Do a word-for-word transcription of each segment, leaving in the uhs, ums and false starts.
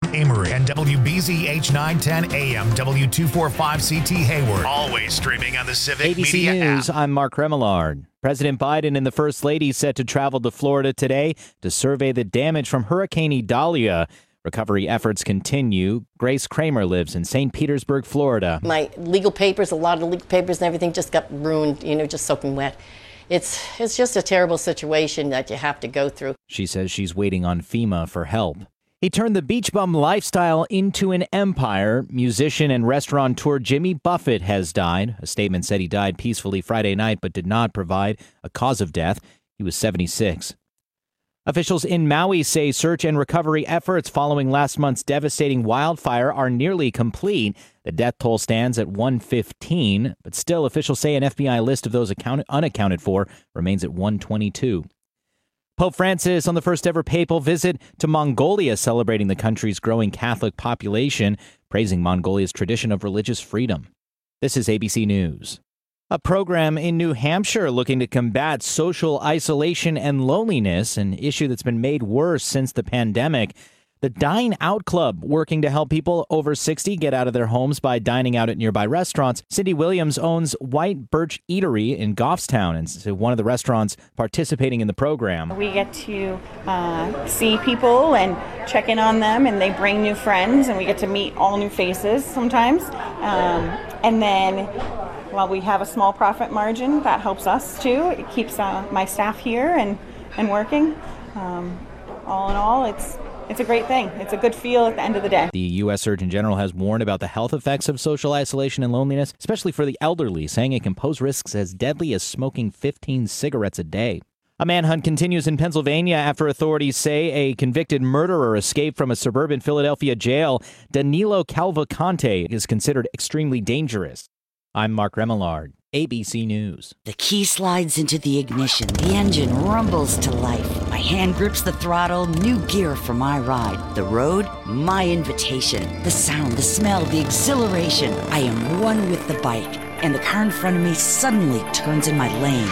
Amory, and W B Z H nine ten A M, W two forty-five C T Hayward. Always streaming on the Civic A B C Media News, app. I'm Mark Remillard. President Biden and the First Lady set to travel to Florida today to survey the damage from Hurricane Idalia. Recovery efforts continue. Grace Kramer lives in Saint Petersburg, Florida. My legal papers, a lot of the legal papers and everything just got ruined, you know, just soaking wet. It's it's just a terrible situation that you have to go through. She says she's waiting on FEMA for help. He turned the beach bum lifestyle into an empire. Musician and restaurateur Jimmy Buffett has died. A statement said he died peacefully Friday night, but did not provide a cause of death. He was seventy-six. Officials in Maui say search and recovery efforts following last month's devastating wildfire are nearly complete. The death toll stands at one fifteen, but still officials say an F B I list of those account- unaccounted for remains at one twenty-two. Pope Francis on the first ever papal visit to Mongolia, celebrating the country's growing Catholic population, praising Mongolia's tradition of religious freedom. This is A B C News. A program in New Hampshire looking to combat social isolation and loneliness, an issue that's been made worse since the pandemic. The Dine Out Club, working to help people over sixty get out of their homes by dining out at nearby restaurants. Cindy Williams owns White Birch Eatery in Goffstown, and is one of the restaurants participating in the program. We get to uh, see people and check in on them, and they bring new friends, and we get to meet all new faces sometimes. Um, and then while we have a small profit margin, that helps us too. It keeps uh, my staff here and, and working. Um, all in all, it's It's a great thing. It's a good feel at the end of the day. The U S Surgeon General has warned about the health effects of social isolation and loneliness, especially for the elderly, saying it can pose risks as deadly as smoking fifteen cigarettes a day. A manhunt continues in Pennsylvania after authorities say a convicted murderer escaped from a suburban Philadelphia jail. Danilo Cavalcante is considered extremely dangerous. I'm Mark Remillard, A B C News. The key slides into the ignition. The engine rumbles to life. My hand grips the throttle. New gear for my ride. The road, my invitation. The sound, the smell, the exhilaration. I am one with the bike, and the car in front of me suddenly turns in my lane.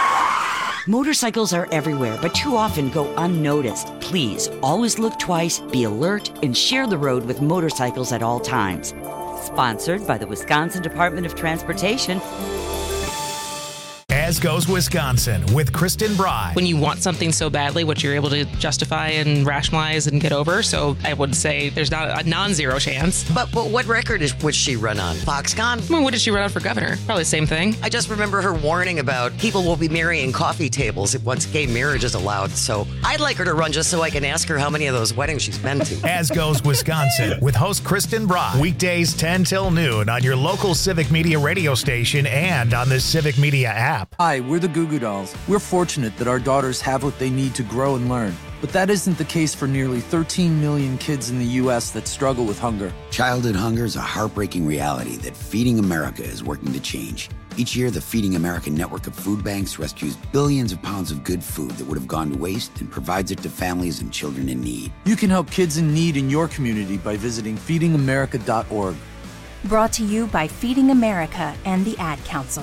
Motorcycles are everywhere, but too often go unnoticed. Please, always look twice, be alert, and share the road with motorcycles at all times. Sponsored by the Wisconsin Department of Transportation. As Goes Wisconsin with Kristen Bry. When you want something so badly, what you're able to justify and rationalize and get over. So I would say there's not a non-zero chance. But, but what record is would she run on? Foxconn? I mean, what did she run on for governor? Probably the same thing. I just remember her warning about people will be marrying coffee tables once gay marriage is allowed. So I'd like her to run just so I can ask her how many of those weddings she's been to. As Goes Wisconsin with host Kristen Bry. Weekdays ten till noon on your local Civic Media radio station and on the Civic Media app. Hi, we're the Goo Goo Dolls. We're fortunate that our daughters have what they need to grow and learn. But that isn't the case for nearly thirteen million kids in the U S that struggle with hunger. Childhood hunger is a heartbreaking reality that Feeding America is working to change. Each year, the Feeding America network of food banks rescues billions of pounds of good food that would have gone to waste and provides it to families and children in need. You can help kids in need in your community by visiting feeding america dot org. Brought to you by Feeding America and the Ad Council.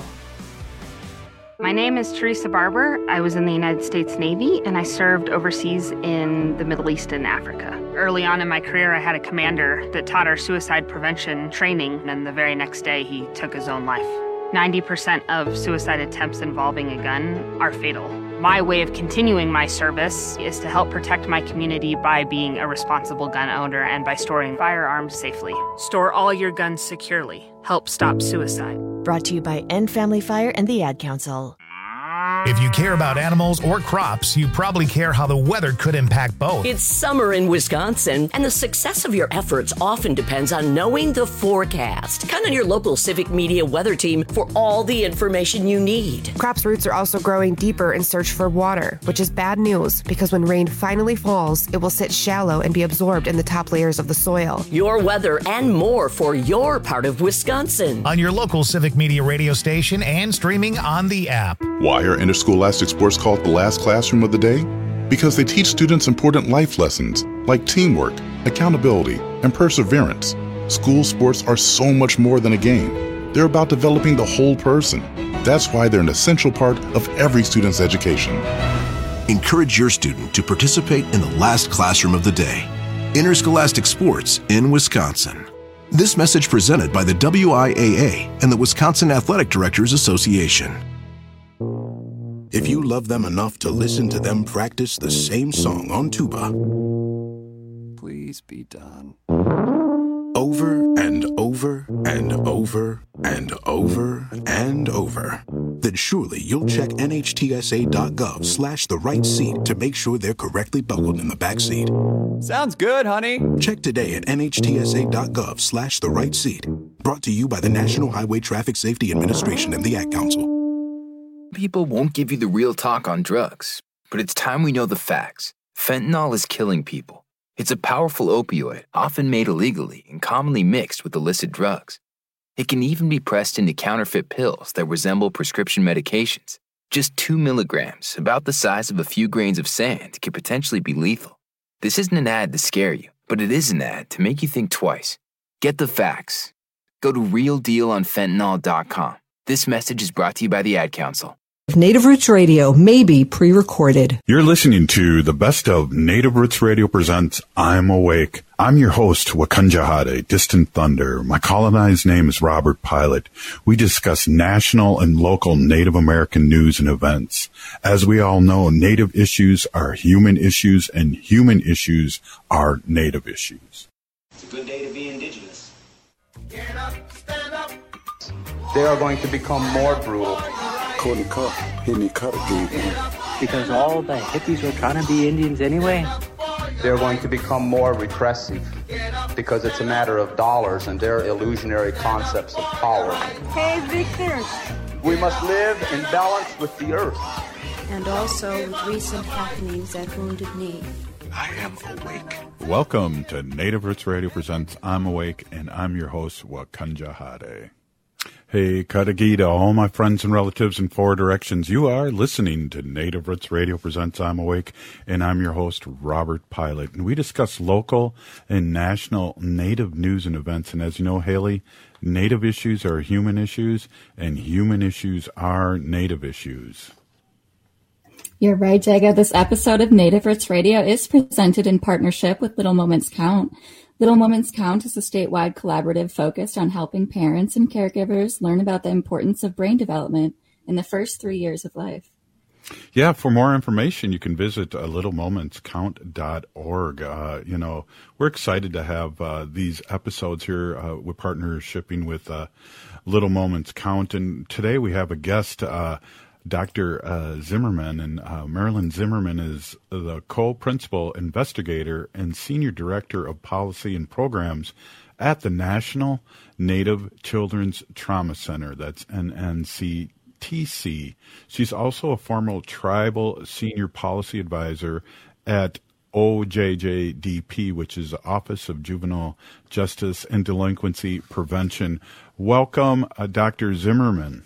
My name is Teresa Barber. I was in the United States Navy, and I served overseas in the Middle East and Africa. Early on in my career, I had a commander that taught our suicide prevention training, and the very next day, he took his own life. ninety percent of suicide attempts involving a gun are fatal. My way of continuing my service is to help protect my community by being a responsible gun owner and by storing firearms safely. Store all your guns securely. Help stop suicide. Brought to you by End Family Fire and the Ad Council. If you care about animals or crops, you probably care how the weather could impact both. It's summer in Wisconsin, and the success of your efforts often depends on knowing the forecast. Count on your local Civic Media weather team for all the information you need. Crops' roots are also growing deeper in search for water, which is bad news because when rain finally falls, it will sit shallow and be absorbed in the top layers of the soil. Your weather and more for your part of Wisconsin. On your local Civic Media radio station and streaming on the app. Why are interscholastic sports called the last classroom of the day? Because they teach students important life lessons like teamwork, accountability, and perseverance. School sports are so much more than a game. They're about developing the whole person. That's why they're an essential part of every student's education. Encourage your student to participate in the last classroom of the day. interscholastic sports in Wisconsin. This message presented by the W I A A and the Wisconsin Athletic Directors Association. If you love them enough to listen to them practice the same song on tuba, please be done. Over and over and over and over and over, then surely you'll check N H T S A dot gov slash the right seat to make sure they're correctly buckled in the back seat. Sounds good, honey. Check today at N H T S A dot gov slash the right seat. Brought to you by the National Highway Traffic Safety Administration and the Ad Council. People won't give you the real talk on drugs, but it's time we know the facts. Fentanyl is killing people. It's a powerful opioid, often made illegally and commonly mixed with illicit drugs. It can even be pressed into counterfeit pills that resemble prescription medications. Just two milligrams, about the size of a few grains of sand, could potentially be lethal. This isn't an ad to scare you, but it is an ad to make you think twice. Get the facts. Go to real deal on fentanyl dot com. This message is brought to you by the Ad Council. Native Roots Radio may be pre-recorded. You're listening to the best of Native Roots Radio presents I'm Awake. I'm your host, Wakanja Hade, Distant Thunder. My colonized name is Robert Pilot. We discuss national and local Native American news and events. As we all know, Native issues are human issues, and human issues are Native issues. It's a good day to be indigenous. Get up, stand up. They are going to become more brutal. Because all the hippies were trying to be Indians anyway. They're going to become more repressive because it's a matter of dollars and their illusionary concepts of power. Hey, Victor. We must live in balance with the earth. And also with recent happenings at Wounded Knee. I am awake. Welcome to Native Roots Radio presents I'm Awake, and I'm your host, Wakanja Hade. Hey, Katagita, all my friends and relatives in four directions. You are listening to Native Roots Radio presents I'm Awake, and I'm your host, Robert Pilot. And we discuss local and national Native news and events. And as you know, Haley, Native issues are human issues, and human issues are Native issues. You're right, Jaga. This episode of Native Roots Radio is presented in partnership with Little Moments Count. Little Moments Count is a statewide collaborative focused on helping parents and caregivers learn about the importance of brain development in the first three years of life. Yeah, for more information, you can visit uh, little moments count dot org. Uh, you know, we're excited to have uh, these episodes here. Uh, we're partnershipping with uh, Little Moments Count, and today we have a guest, uh, Doctor Uh, Zimmerman, and uh, Marilyn Zimmerman is the co-principal investigator and senior director of policy and programs at the National Native Children's Trauma Center. That's N N C T C. She's also a former tribal senior policy advisor at O J J D P, which is the Office of Juvenile Justice and Delinquency Prevention. Welcome, uh, Doctor Zimmerman.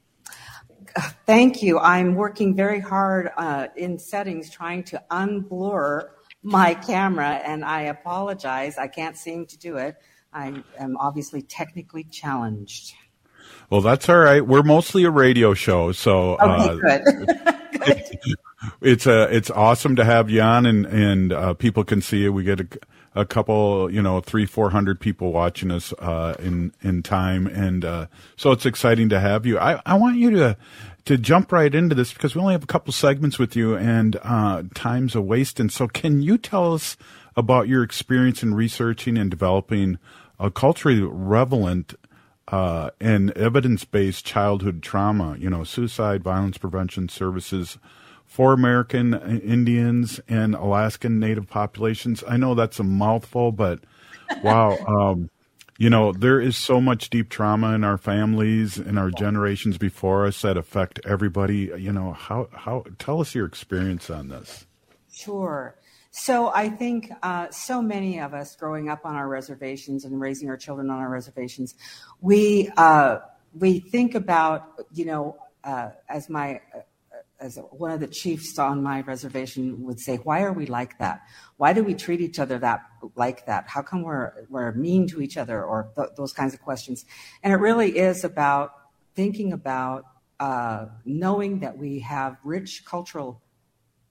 Thank you. I'm working very hard uh, in settings trying to unblur my camera, and I apologize. I can't seem to do it. I am obviously technically challenged. Well, that's all right. We're mostly a radio show, so okay, uh, good. it, it's a it's awesome to have you on, and and uh, people can see it. We get a, a couple, you know, three, four hundred people watching us uh, in in time, and uh, so it's exciting to have you. I, I want you to to jump right into this because we only have a couple segments with you, and uh, time's a waste. And so, can you tell us about your experience in researching and developing a culturally relevant uh, and evidence-based childhood trauma, you know, suicide, violence prevention services for American Indians and Alaskan Native populations? I know that's a mouthful, but wow, um, you know, there is so much deep trauma in our families and our generations before us that affect everybody. You know, how, how, tell us your experience on this. Sure. So I think uh, so many of us growing up on our reservations and raising our children on our reservations, we uh, we think about, you know, uh, as my uh, as one of the chiefs on my reservation would say, why are we like that? Why do we treat each other that like that? How come we're we're mean to each other, or th- those kinds of questions? And it really is about thinking about uh, knowing that we have rich cultural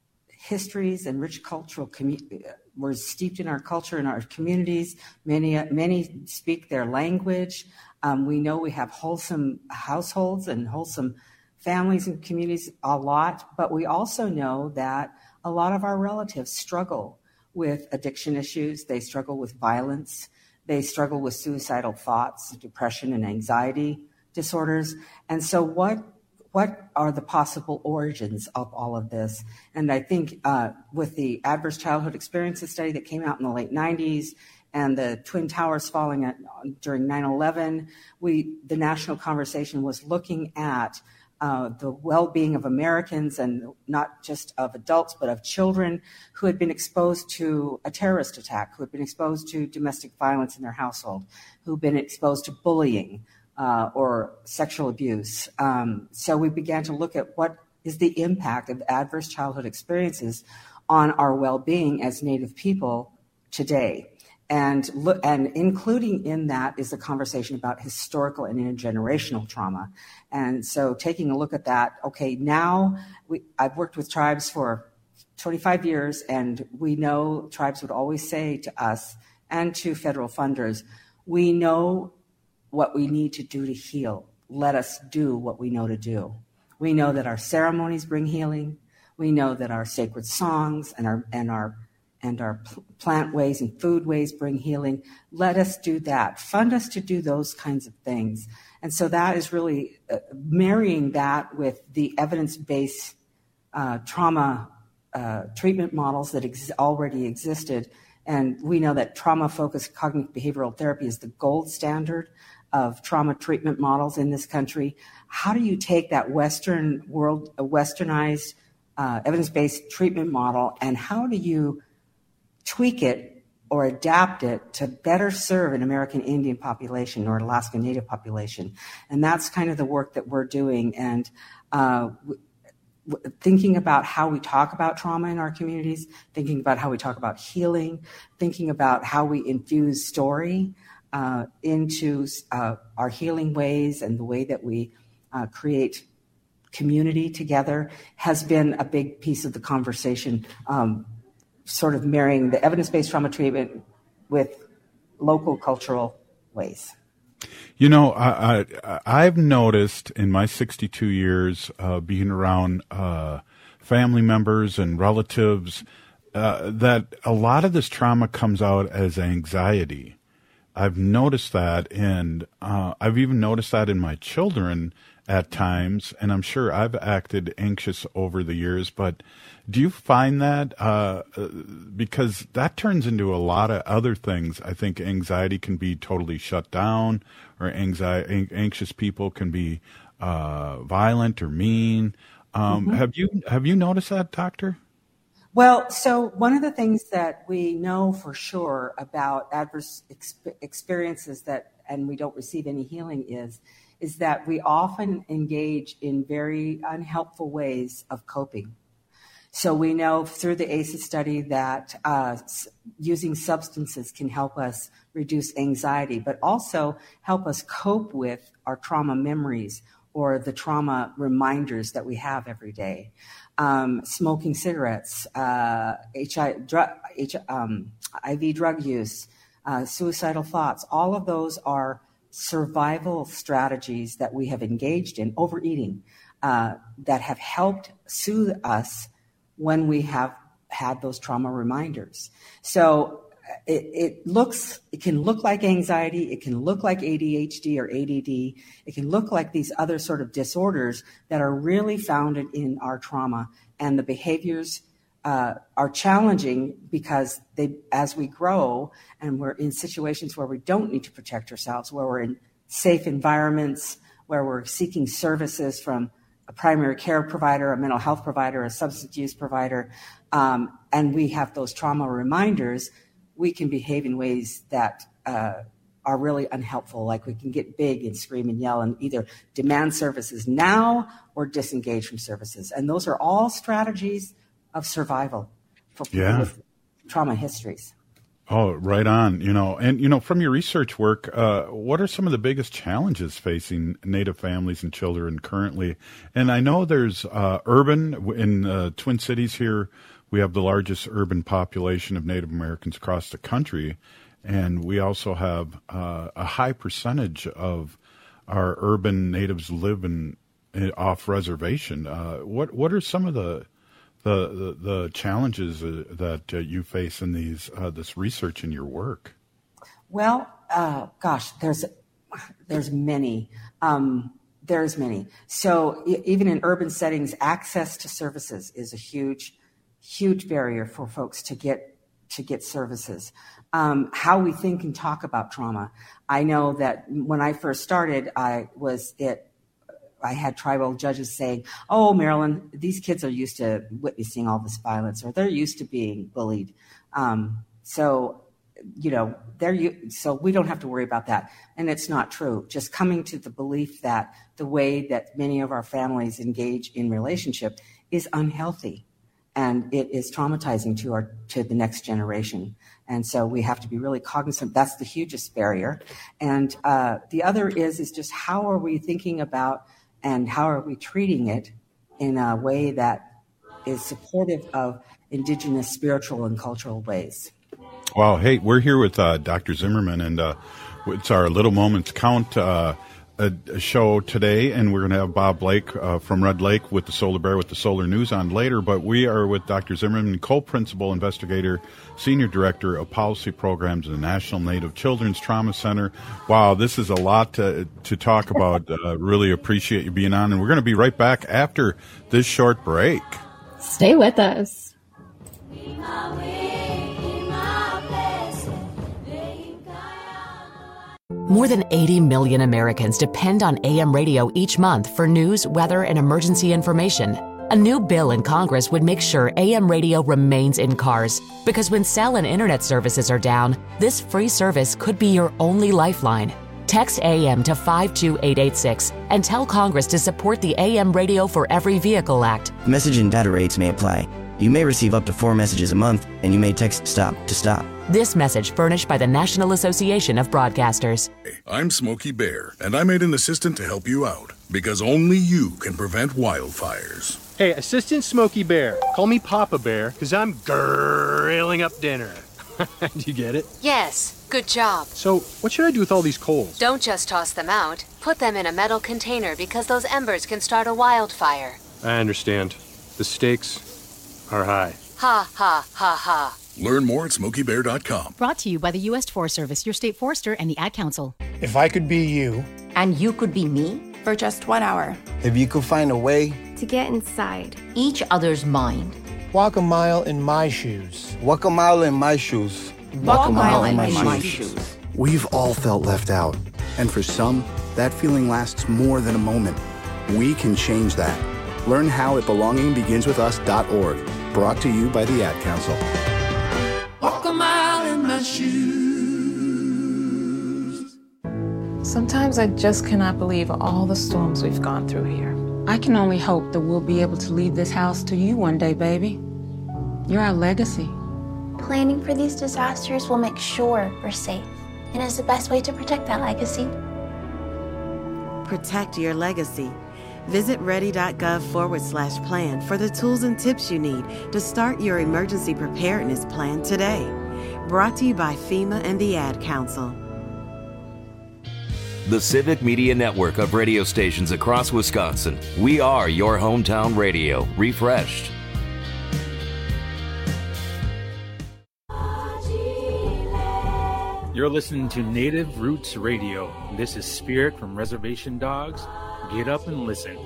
histories and rich cultural commu- we're steeped in our culture and our communities. Many many speak their language. Um, we know we have wholesome households and wholesome families and communities a lot, but we also know that a lot of our relatives struggle with addiction issues. They struggle with violence. They struggle with suicidal thoughts, depression, and anxiety disorders. And so what what are the possible origins of all of this? And I think uh, with the Adverse Childhood Experiences study that came out in the late nineties and the Twin Towers falling at, during nine eleven, we the national conversation was looking at uh, the well-being of Americans, and not just of adults, but of children who had been exposed to a terrorist attack, who had been exposed to domestic violence in their household, who had been exposed to bullying, Uh, or sexual abuse. Um, so we began to look at what is the impact of adverse childhood experiences on our well-being as Native people today. And, look, and including in that is a conversation about historical and intergenerational trauma. And so taking a look at that, okay, now we, I've worked with tribes for twenty-five years, and we know tribes would always say to us and to federal funders, we know what we need to do to heal. Let us do what we know to do. We know that our ceremonies bring healing. We know that our sacred songs and our and our and our plant ways and food ways bring healing. Let us do that. Fund us to do those kinds of things. And so that is really uh, marrying that with the evidence-based uh, trauma uh, treatment models that ex- already existed. And we know that trauma-focused cognitive behavioral therapy is the gold standard of trauma treatment models in this country. How do you take that Western world, a westernized uh, evidence-based treatment model, and how do you tweak it or adapt it to better serve an American Indian population or Alaska Native population? And that's kind of the work that we're doing. And uh, w- w- thinking about how we talk about trauma in our communities, thinking about how we talk about healing, thinking about how we infuse story Uh, into uh, our healing ways and the way that we uh, create community together has been a big piece of the conversation, um, sort of marrying the evidence-based trauma treatment with local cultural ways. You know, I, I, I've noticed in my sixty-two years uh, being around uh, family members and relatives uh, that a lot of this trauma comes out as anxiety. I've noticed that, and uh, I've even noticed that in my children at times, and I'm sure I've acted anxious over the years, but do you find that? Uh, because that turns into a lot of other things. I think anxiety can be totally shut down, or anxiety, anxious people can be uh, violent or mean. Um, mm-hmm. Have you have you noticed that, Doctor? Well, so one of the things that we know for sure about adverse exp- experiences that, and we don't receive any healing is, is that we often engage in very unhelpful ways of coping. So we know through the A C E study that uh, using substances can help us reduce anxiety, but also help us cope with our trauma memories or the trauma reminders that we have every day. Um, smoking cigarettes, uh, H I, drug, H, um, I V drug use, uh, suicidal thoughts, all of those are survival strategies that we have engaged in, overeating, uh, that have helped soothe us when we have had those trauma reminders. So it, it looks, it can look like anxiety, it can look like A D H D or A D D, it can look like these other sort of disorders that are really founded in our trauma, and the behaviors uh, are challenging because they, as we grow and we're in situations where we don't need to protect ourselves, where we're in safe environments, where we're seeking services from a primary care provider, a mental health provider, a substance use provider, um, and we have those trauma reminders, we can behave in ways that uh, are really unhelpful. Like we can get big and scream and yell and either demand services now or disengage from services. And those are all strategies of survival for people yeah. with trauma histories. Oh, right on. You know, and, you know, from your research work, uh, what are some of the biggest challenges facing Native families and children currently? And I know there's uh, urban in uh, Twin Cities here. we have the largest urban population of Native Americans across the country, and we also have uh, a high percentage of our urban natives live in, in off reservation. Uh, what what are some of the the the, the challenges uh, that uh, you face in these uh, this research in your work? Well, uh, gosh, there's there's many. Um, there's many. So e- even in urban settings, access to services is a huge, huge barrier for folks to get to get services. Um, how we think and talk about trauma. I know that when I first started, I was it. I had tribal judges saying, "Oh, Marilyn, these kids are used to witnessing all this violence, or they're used to being bullied." Um, so, you know, they're so we don't have to worry about that, and it's not true. Just coming to the belief that the way that many of our families engage in relationship is unhealthy, and it is traumatizing to our to the next generation. And so we have to be really cognizant. That's the hugest barrier. And uh, the other is is just how are we thinking about and how are we treating it in a way that is supportive of indigenous spiritual and cultural ways. Wow. Hey, we're here with uh, Doctor Zimmerman, and uh, it's our Little Moments Count uh, a, a show today, and we're going to have Bob Blake uh, from Red Lake with the Solar Bear with the Solar News on later, but we are with Doctor Zimmerman, co-principal investigator, senior director of policy programs at the National Native Children's Trauma Center. Wow, this is a lot to, to talk about. Uh, really appreciate you being on, and we're going to be right back after this short break. Stay with us. More than eighty million Americans depend on A M radio each month for news, weather, and emergency information. A new bill in Congress would make sure A M radio remains in cars, because when cell and internet services are down, this free service could be your only lifeline. Text A M to five two eight eight six and tell Congress to support the A M Radio for Every Vehicle Act. Message and data rates may apply. You may receive up to four messages a month, and you may text STOP to STOP. This message furnished by the National Association of Broadcasters. I'm Smokey Bear, and I made an assistant to help you out, because only you can prevent wildfires. Hey, Assistant Smokey Bear, call me Papa Bear, because I'm grilling up dinner. Do you get it? Yes, good job. So, what should I do with all these coals? Don't just toss them out. Put them in a metal container, because those embers can start a wildfire. I understand. The stakes are high. Ha, ha, ha, ha. Learn more at smokey bear dot com. Brought to you by the U S Forest Service, your state forester, and the Ad Council. If I could be you. And you could be me? For just one hour. If you could find a way. To get inside. Each other's mind. Walk a mile in my shoes. Walk a mile in my shoes. Walk, Walk a mile, mile in, in my, my shoes. shoes. We've all felt left out. And for some, that feeling lasts more than a moment. We can change that. Learn how at belonging begins with us dot org. Brought to you by the Ad Council. Walk a mile in my shoes. Sometimes I just cannot believe all the storms we've gone through here. I can only hope that we'll be able to leave this house to you one day, baby. You're our legacy. Planning for these disasters will make sure we're safe, and is the best way to protect that legacy. Protect your legacy. Visit ready.gov forward slash plan for the tools and tips you need to start your emergency preparedness plan today. Brought to you by FEMA and the Ad Council. The Civic Media Network of radio stations across Wisconsin. We are your hometown radio, refreshed. You're listening to Native Roots Radio. This is Spirit from Reservation Dogs. Get up and listen.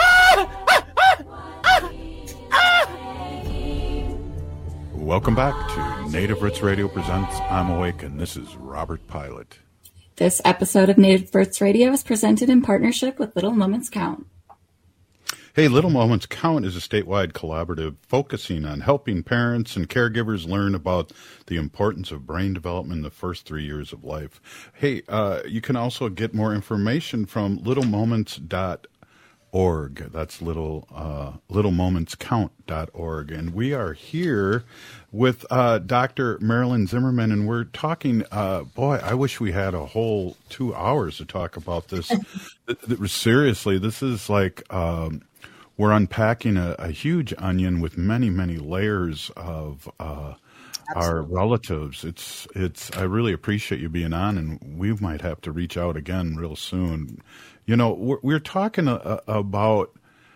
Welcome back to Native Roots Radio presents I'm Awake, and this is Robert Pilot. This episode of Native Roots Radio is presented in partnership with Little Moments Count. Hey, Little Moments Count is a statewide collaborative focusing on helping parents and caregivers learn about the importance of brain development in the first three years of life. Hey, uh, you can also get more information from little moments dot org. That's little uh, little moments count dot org. And we are here with uh, Doctor Marilyn Zimmerman, and we're talking, uh, boy, I wish we had a whole two hours to talk about this. Seriously, this is like... Um, we're unpacking a, a huge onion with many, many layers of uh, our relatives. It's, it's. I really appreciate you being on, and we might have to reach out again real soon. You know, we're, we're talking a, a, about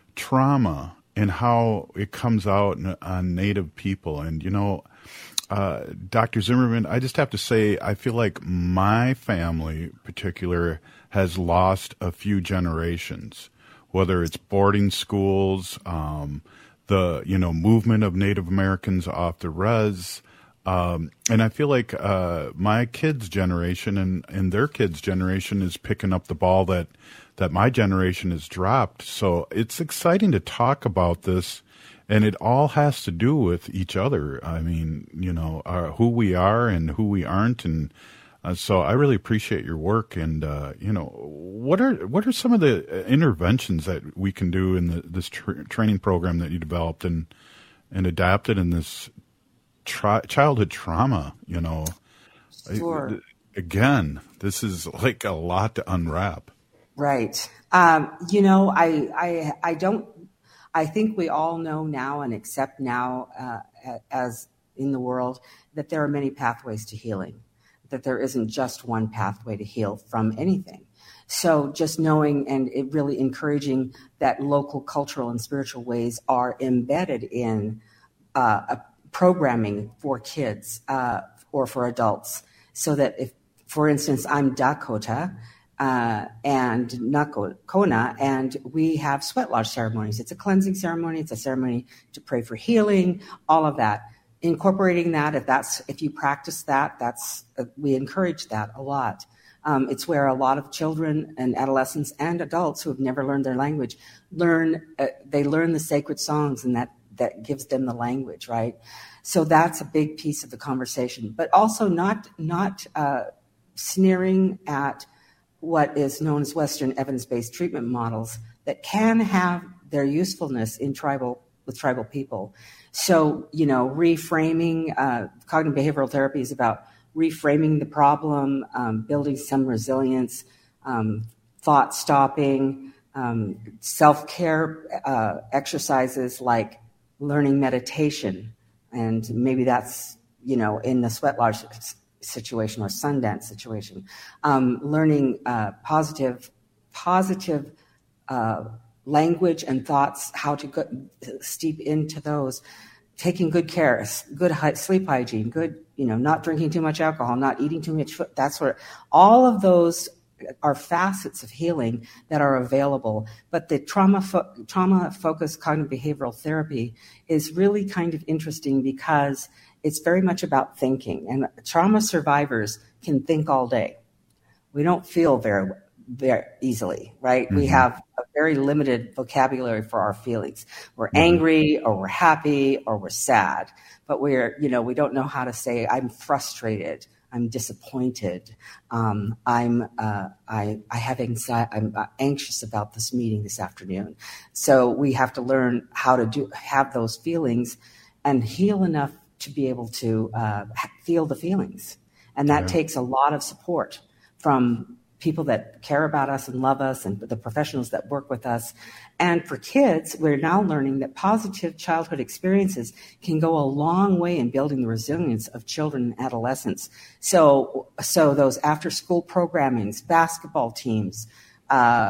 trauma and how it comes out on Native people, and you know. Uh, Doctor Zimmerman, I just have to say, I feel like my family in particular has lost a few generations, whether it's boarding schools, um, the, you know, movement of Native Americans off the res. Um, and I feel like uh, my kids' generation and, and their kids' generation is picking up the ball that, that my generation has dropped. So it's exciting to talk about this. And it all has to do with each other. I mean, you know, uh, who we are and who we aren't. And uh, so I really appreciate your work. And, uh, you know, what are what are some of the interventions that we can do in the, this tra- training program that you developed and, and adapted in this tri- childhood trauma, you know? Sure. I, again, this is like a lot to unwrap. Right. Um, you know, I, I, I don't, I think we all know now and accept now, uh, as in the world, that there are many pathways to healing, that there isn't just one pathway to heal from anything. So just knowing and it really encouraging that local cultural and spiritual ways are embedded in uh, a programming for kids uh, or for adults, so that if, for instance, I'm Dakota, Uh, and Nakona, and we have sweat lodge ceremonies. It's a cleansing ceremony. It's a ceremony to pray for healing, all of that. Incorporating that, if that's if you practice that, that's uh, we encourage that a lot. Um, it's where a lot of children and adolescents and adults who have never learned their language learn. Uh, they learn the sacred songs, and that that gives them the language, right? So that's a big piece of the conversation. But also not not uh, sneering at what is known as Western evidence-based treatment models that can have their usefulness in tribal with tribal people. So, you know, reframing, uh, cognitive behavioral therapy is about reframing the problem, um, building some resilience, um, thought stopping, um, self-care uh, exercises like learning meditation. And maybe that's, you know, in the sweat lodge situation or Sundance situation, um, learning uh, positive, positive uh, language and thoughts, how to go, steep into those, taking good care, good sleep hygiene, good, you know, not drinking too much alcohol, not eating too much food. That's where all of those are facets of healing that are available. But the trauma fo- trauma focused cognitive behavioral therapy is really kind of interesting because it's very much about thinking, and trauma survivors can think all day. We don't feel very, very easily, right? Mm-hmm. We have a very limited vocabulary for our feelings. We're mm-hmm. angry, or we're happy, or we're sad, but we're, you know, we don't know how to say, I'm frustrated, I'm disappointed, um, I'm, uh, I, I have anxiety, I'm anxious about this meeting this afternoon. So we have to learn how to do, have those feelings and heal enough to be able to uh, feel the feelings. And that yeah. takes a lot of support from people that care about us and love us and the professionals that work with us. And for kids, we're now learning that positive childhood experiences can go a long way in building the resilience of children and adolescents. So, so those after-school programmings, basketball teams, uh,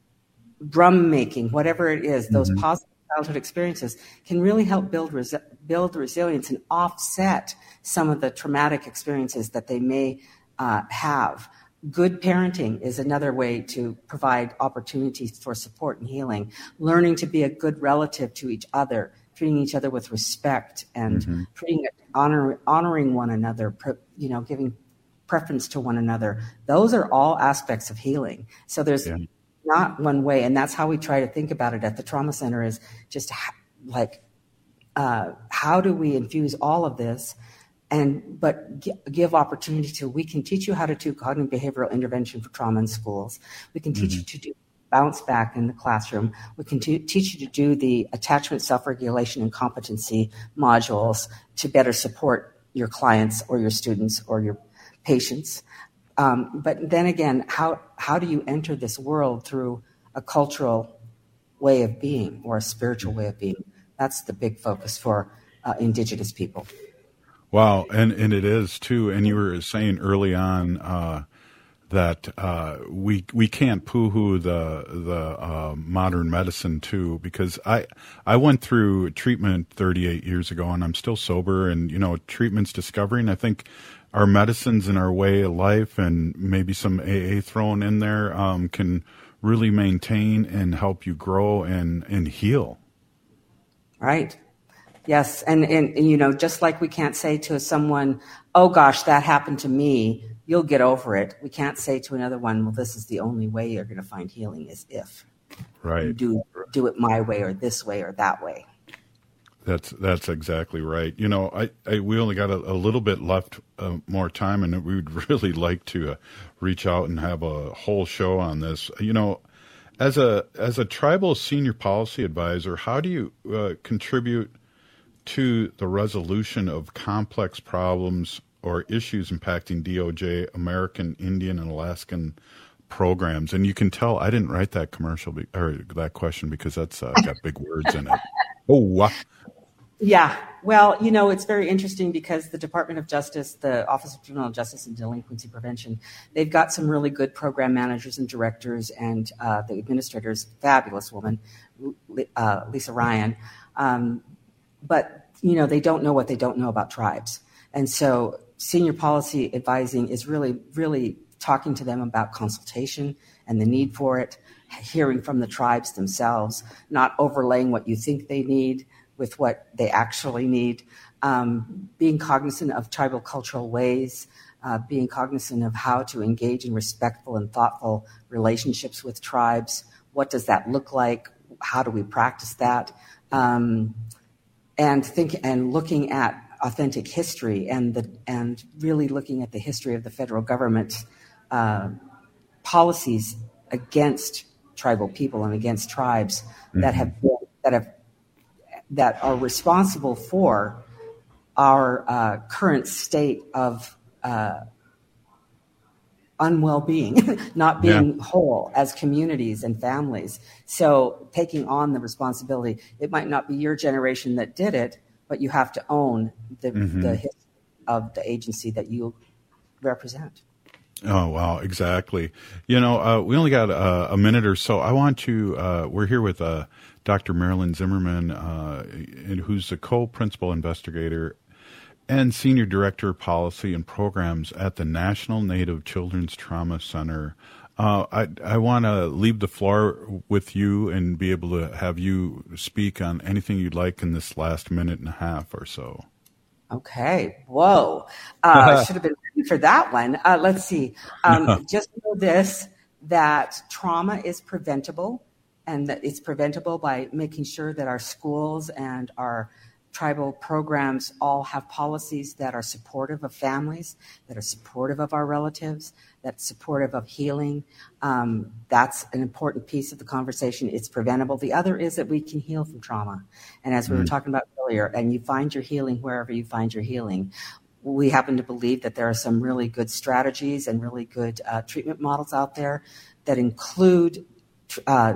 drum making, whatever it is, those mm-hmm. positive childhood experiences can really help build resi- build resilience and offset some of the traumatic experiences that they may uh, have. Good parenting is another way to provide opportunities for support and healing. Learning to be a good relative to each other, treating each other with respect, and mm-hmm. treating honor, honoring one another, you know, giving preference to one another. Those are all aspects of healing. So there's yeah. not one way, and that's how we try to think about it at the trauma center, is just ha- like uh, how do we infuse all of this, and but g- give opportunity to, we can teach you how to do cognitive behavioral intervention for trauma in schools. We can teach mm-hmm. you to do bounce back in the classroom. We can t- teach you to do the attachment, self-regulation, and competency modules to better support your clients or your students or your patients. Um, but then again, how how do you enter this world through a cultural way of being or a spiritual way of being. That's the big focus for uh, Indigenous people. Wow, and, and it is too. And you were saying early on uh, that uh, we we can't poo-hoo the the uh, modern medicine too, because I I went through treatment thirty-eight years ago, and I'm still sober. And you know, treatment's discovering. I think our medicines and our way of life, and maybe some A A thrown in there, um, can really maintain and help you grow and and heal. Right. Yes, and, and, and, you know, just like we can't say to someone, oh, gosh, that happened to me, you'll get over it. We can't say to another one, well, this is the only way you're going to find healing is if right. you do, do it my way or this way or that way. That's that's exactly right. You know, I, I we only got a, a little bit left uh, more time, and we would really like to uh, reach out and have a whole show on this. You know, as a as a tribal senior policy advisor, how do you uh, contribute to the resolution of complex problems or issues impacting D O J, American Indian, and Alaskan programs? And you can tell I didn't write that commercial be, or that question because that's uh, got big words in it. Oh, wow. Yeah. Well, you know, it's very interesting because the Department of Justice, the Office of Juvenile Justice and Delinquency Prevention, they've got some really good program managers and directors, and uh, the administrator's fabulous woman, uh, Lisa Ryan. Um, but, you know, they don't know what they don't know about tribes. And so senior policy advising is really, really talking to them about consultation and the need for it, hearing from the tribes themselves, not overlaying what you think they need with what they actually need, um, being cognizant of tribal cultural ways, uh, being cognizant of how to engage in respectful and thoughtful relationships with tribes. What does that look like? How do we practice that? Um, and think and looking at authentic history and the and really looking at the history of the federal government uh, policies against tribal people and against tribes mm-hmm. that have that have that are responsible for our uh, current state of uh, unwell being, not being yeah. whole as communities and families. So taking on the responsibility, it might not be your generation that did it, but you have to own the, mm-hmm. the history of the agency that you represent. Oh, wow, exactly. You know, uh, we only got uh, a minute or so. I want to, uh, we're here with uh, Doctor Marilyn Zimmerman, uh, who's the co-principal investigator and senior director of policy and programs at the National Native Children's Trauma Center. Uh, I, I want to leave the floor with you and be able to have you speak on anything you'd like in this last minute and a half or so. Okay. Whoa. Uh, should have been ready for that one. Uh, let's see. Um, just know this, that trauma is preventable, and that it's preventable by making sure that our schools and our tribal programs all have policies that are supportive of families, that are supportive of our relatives, that's supportive of healing. Um, that's an important piece of the conversation. It's preventable. The other is that we can heal from trauma. And as we mm. were talking about earlier, and you find your healing wherever you find your healing. We happen to believe that there are some really good strategies and really good uh, treatment models out there that include uh,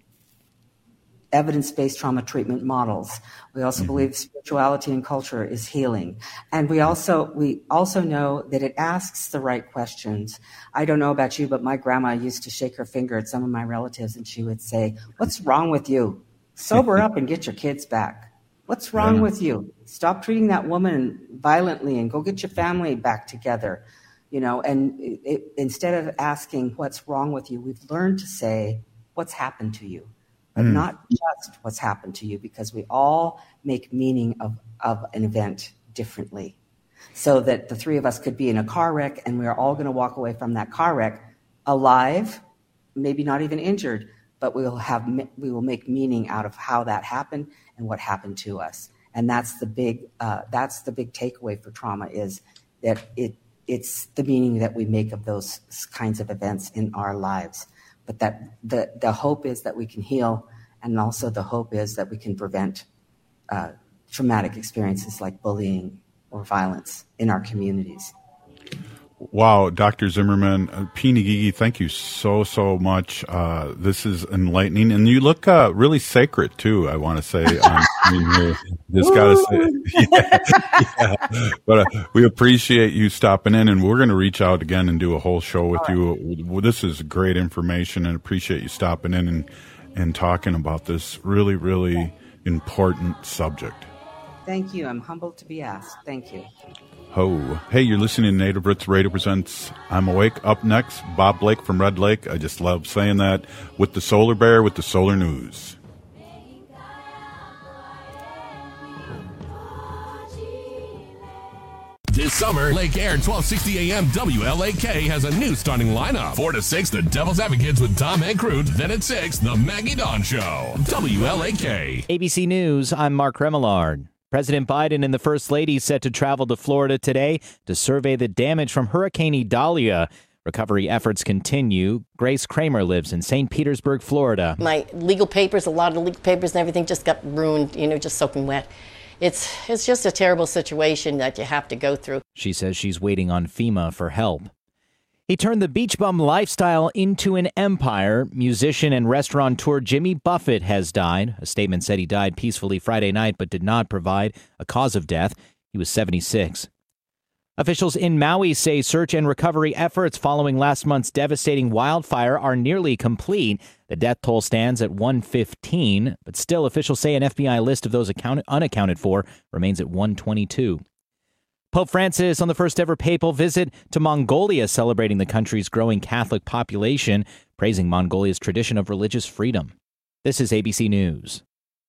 evidence-based trauma treatment models. We also mm-hmm. believe spirituality and culture is healing. And we also we also know that it asks the right questions. I don't know about you, but my grandma used to shake her finger at some of my relatives and she would say, "What's wrong with you? Sober up and get your kids back. What's wrong yeah. with you? Stop treating that woman violently and go get your family back together." You know, and it, it, instead of asking what's wrong with you, we've learned to say, what's happened to you? But mm. not just what's happened to you, because we all make meaning of, of an event differently. So that the three of us could be in a car wreck and we're all going to walk away from that car wreck alive, maybe not even injured, but we will have we will make meaning out of how that happened and what happened to us. And that's the big uh, that's the big takeaway for trauma, is that it it's the meaning that we make of those kinds of events in our lives. But that the, the hope is that we can heal, and also the hope is that we can prevent uh, traumatic experiences like bullying or violence in our communities. Wow, Doctor Zimmerman, uh, Peeny Gigi, thank you so, so much. Uh, this is enlightening. And you look uh, really sacred, too, I want to say. Um, I mean, you just got to say. Yeah, yeah. But uh, we appreciate you stopping in, and we're going to reach out again and do a whole show with All you. Right. This is great information, and appreciate you stopping in and, and talking about this really, really important subject. Thank you. I'm humbled to be asked. Thank you. Ho. Hey, you're listening to Native Roots Radio presents I'm Awake. Up next, Bob Blake from Red Lake. I just love saying that. With the Solar Bear, with the Solar News. This summer, Lake Air twelve sixty A M W L A K has a new starting lineup. four to six, the Devil's Advocates with Tom Ancrute. Then at six, the Maggie Dawn Show. W L A K. A B C News, I'm Mark Remillard. President Biden and the First Lady set to travel to Florida today to survey the damage from Hurricane Idalia. Recovery efforts continue. Grace Kramer lives in Saint Petersburg, Florida. My legal papers, a lot of the legal papers and everything just got ruined, you know, just soaking wet. It's, it's just a terrible situation that you have to go through. She says she's waiting on FEMA for help. He turned the beach bum lifestyle into an empire. Musician and restaurateur Jimmy Buffett has died. A statement said he died peacefully Friday night, but did not provide a cause of death. He was seventy-six. Officials in Maui say search and recovery efforts following last month's devastating wildfire are nearly complete. The death toll stands at one fifteen, but still officials say an F B I list of those account- unaccounted for remains at one twenty-two. Pope Francis on the first ever papal visit to Mongolia, celebrating the country's growing Catholic population, praising Mongolia's tradition of religious freedom. This is A B C News.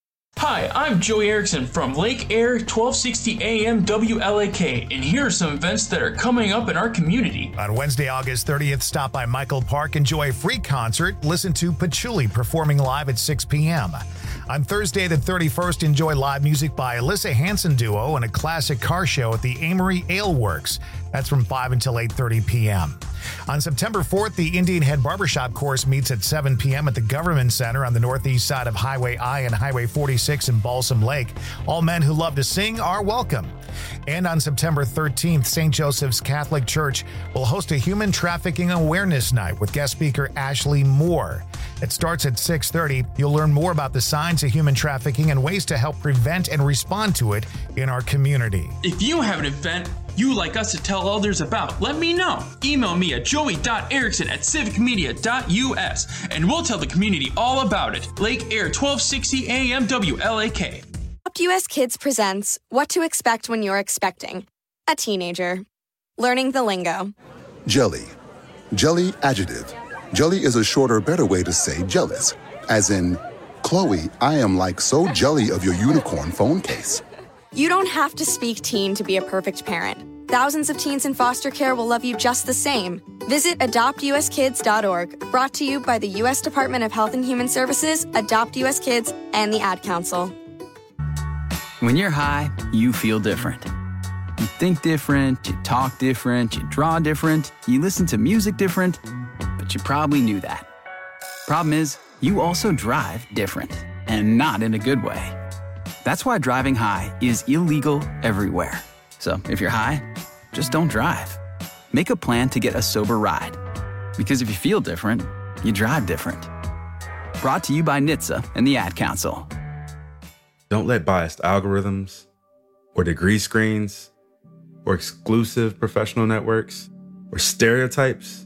Hi, I'm Joey Erickson from Lake Air twelve sixty A M W L A K, and here are some events that are coming up in our community. On Wednesday, August thirtieth, stop by Michael Park, enjoy a free concert, listen to Patchouli performing live at six p.m. On Thursday the thirty-first, enjoy live music by Alyssa Hansen Duo and a classic car show at the Amory Ale Works. That's from five until eight thirty p.m. On September fourth, the Indian Head Barbershop course meets at seven p.m. at the Government Center on the northeast side of Highway I and Highway forty-six in Balsam Lake. All men who love to sing are welcome. And on September thirteenth, Saint Joseph's Catholic Church will host a Human Trafficking Awareness Night with guest speaker Ashley Moore. It starts at six thirty. You'll learn more about the signs of human trafficking and ways to help prevent and respond to it in our community. If you have an event you'd like us to tell others about, let me know. Email me at joey dot erickson at civic media dot u s and we'll tell the community all about it. Lake Air twelve sixty A M W L A K. Adopt U S Kids presents What to Expect When You're Expecting a Teenager. Learning the lingo. Jelly. Jelly adjective. Jelly is a shorter, better way to say jealous. As in, Chloe, I am like so jelly of your unicorn phone case. You don't have to speak teen to be a perfect parent. Thousands of teens in foster care will love you just the same. Visit adopt u s kids dot org, brought to you by the U S Department of Health and Human Services, Adopt U S Kids, and the Ad Council. When you're high, you feel different. You think different, you talk different, you draw different, you listen to music different, but you probably knew that. Problem is, you also drive different, and not in a good way. That's why driving high is illegal everywhere. So if you're high, just don't drive. Make a plan to get a sober ride. Because if you feel different, you drive different. Brought to you by N H T S A and the Ad Council. Don't let biased algorithms, or degree screens, or exclusive professional networks, or stereotypes.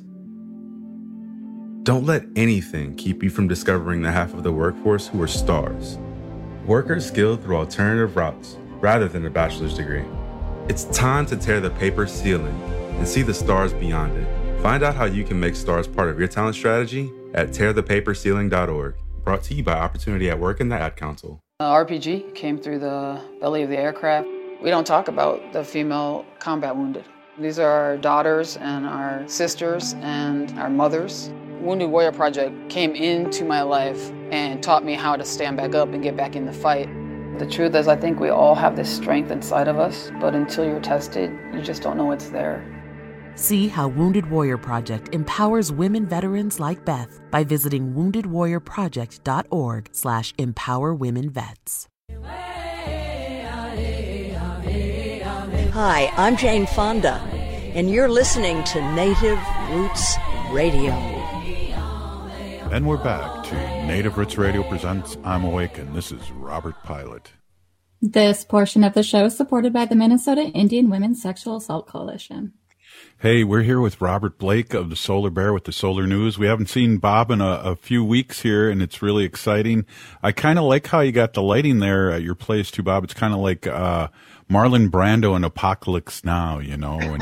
Don't let anything keep you from discovering the half of the workforce who are stars. Workers skilled through alternative routes rather than a bachelor's degree. It's time to tear the paper ceiling and see the stars beyond it. Find out how you can make stars part of your talent strategy at tear the paper ceiling dot org. Brought to you by Opportunity at Work and the Ad Council. Uh, R P G came through the belly of the aircraft. We don't talk about the female combat wounded. These are our daughters and our sisters and our mothers. Wounded Warrior Project came into my life and taught me how to stand back up and get back in the fight. The truth is, I think we all have this strength inside of us, but until you're tested, you just don't know it's there. See how Wounded Warrior Project empowers women veterans like Beth by visiting wounded warrior project dot org slash empower women vets. Hi, I'm Jane Fonda. and you're listening to Native Roots Radio. And we're back to Native Roots Radio presents I'm Awake, and this is Robert Pilot. This portion of the show is supported by the Minnesota Indian Women's Sexual Assault Coalition. Hey, we're here with Robert Blake of the Solar Bear with the Solar News. We haven't seen Bob in a, a few weeks here, and it's really exciting. I kind of like how you got the lighting there at your place, too, Bob. It's kind of like uh, Marlon Brando in Apocalypse Now, you know. And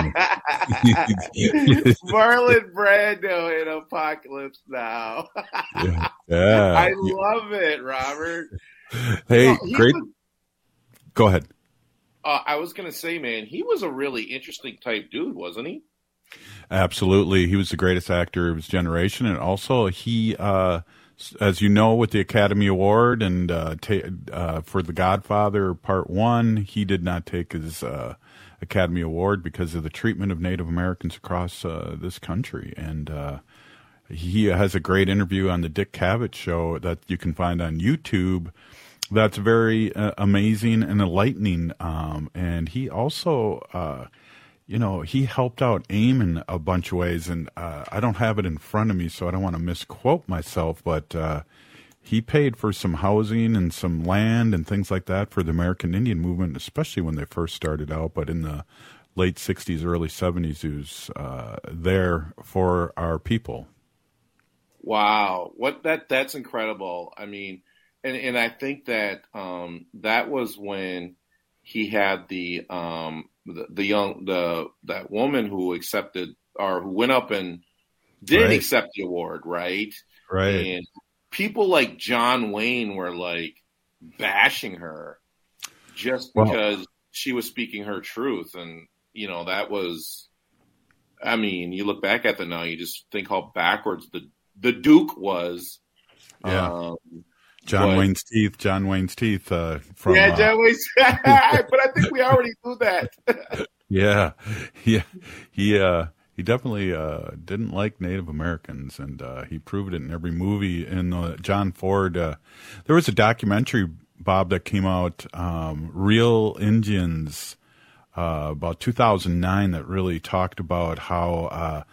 Marlon Brando in Apocalypse Now. yeah. yeah. I love it, Robert. Hey, you know, great. Was, Go ahead. Uh, I was going to say, man, he was a really interesting type dude, wasn't he? Absolutely. He was the greatest actor of his generation. And also he, uh, as you know, with the Academy Award and uh, ta- uh, for The Godfather Part One, he did not take his uh, Academy Award because of the treatment of Native Americans across uh, this country. And uh, he has a great interview on the Dick Cavett Show that you can find on YouTube. That's very uh, amazing and enlightening. Um, and he also, uh, you know, he helped out AIM in a bunch of ways. And uh, I don't have it in front of me, so I don't want to misquote myself. But uh, he paid for some housing and some land and things like that for the American Indian movement, especially when they first started out. But in the late sixties, early seventies, he was uh, there for our people. Wow. What that that's incredible. I mean, And and I think that um, that was when he had the, um, the the young the that woman who accepted or who went up and did Right. accept the award, right? Right. And people like John Wayne were like bashing her just Well- because she was speaking her truth, and you know that was. I mean, you look back at it now, you just think how backwards the the Duke was. Yeah. Um, John but- Wayne's teeth, John Wayne's teeth. Uh, from, yeah, uh, John Wayne's. But I think we already knew that. yeah, yeah, he uh, he definitely uh, didn't like Native Americans, and uh, he proved it in every movie. In uh, John Ford, uh, there was a documentary, Bob, that came out, um, Real Indians, uh, about two thousand nine, that really talked about how. Uh,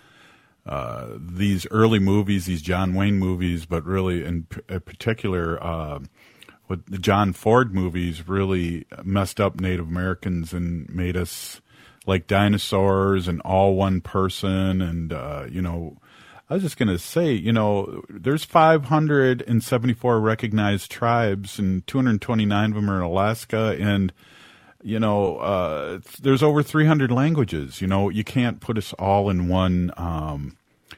Uh, these early movies, these John Wayne movies, but really in, p- in particular, uh, with the John Ford movies really messed up Native Americans and made us like dinosaurs and all one person. And, uh, you know, I was just going to say, you know, there's five hundred seventy-four recognized tribes and two hundred twenty-nine of them are in Alaska. And, you know, uh, there's over three hundred languages. You know, you can't put us all in one, um,